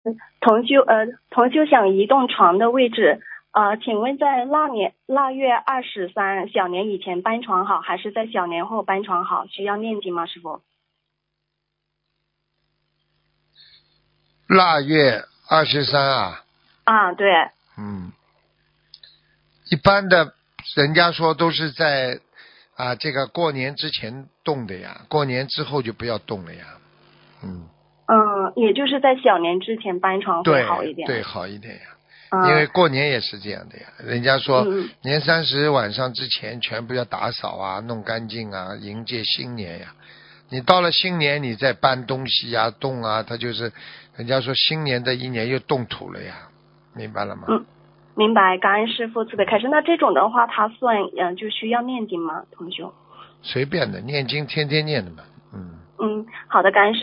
同修想移动床的位置，请问在腊月23小年以前搬床好，还是在小年后搬床好？需要念经吗，师傅？ 腊月23啊。 啊，对。 一般的人家说都是在这个过年之前动的呀，过年之后就不要动了呀。 也就是在小年之前搬床会好一点。 对，好一点呀。因为过年也是这样的呀，人家说年30晚上之前全部要打扫啊，弄干净啊，迎接新年呀。你到了新年你再搬东西啊动啊，它就是人家说新年的一年又动土了呀，明白了吗？ 明白，感恩师父慈悲开示。那这种的话它算就需要念经吗，同修？ 随便的，念经天天念的嘛。 好的，感恩师父。